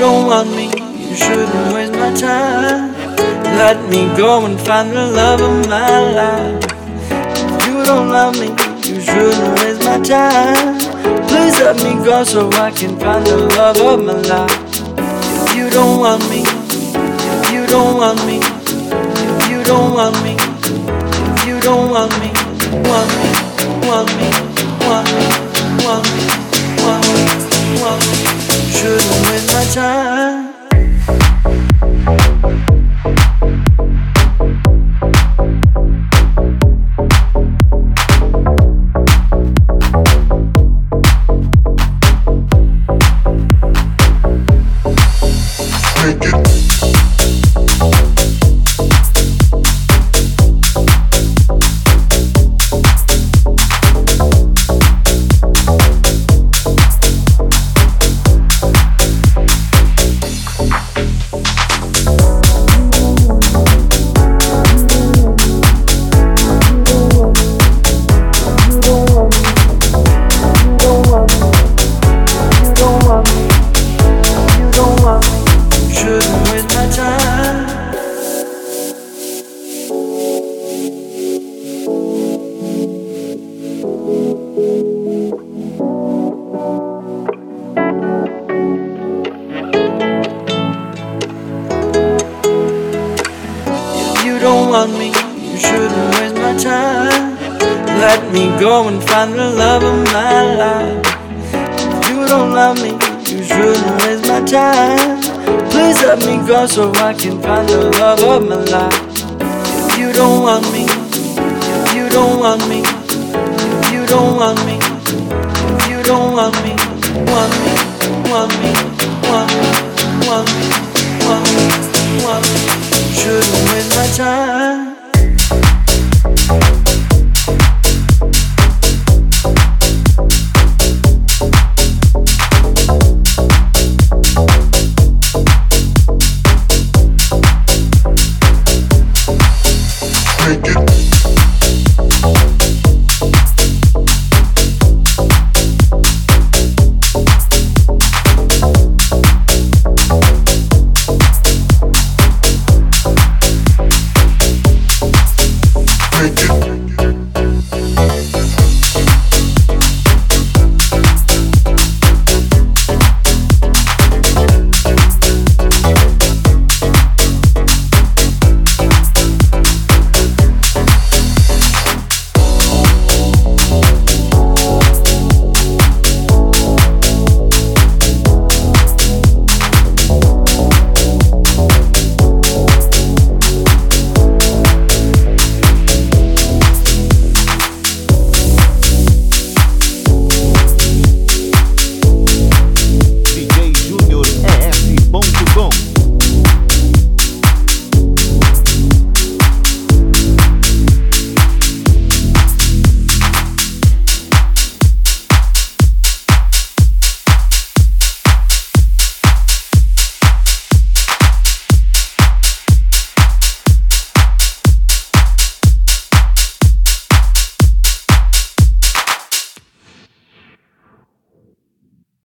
don't want me, you shouldn't waste my time. Let me go and find the love of my life. If you don't love me, you shouldn't waste my time. Please let me go so I can find the love of my life. If you don't want me, if you don't want me, if you don't want me, if you don't want me, want me, want me, want me, want me, want me, want me, you shouldn't waste my time. Don't want me, you shouldn't waste my time. Let me go and find the love of my life. If you don't love me, you shouldn't waste my time. Please let me go so I can find the love of my life. If you don't want me, if you don't want me, if you don't want me, if you don't want me, want me, want me, want me, want me, want me, want me, shouldn't waste my time.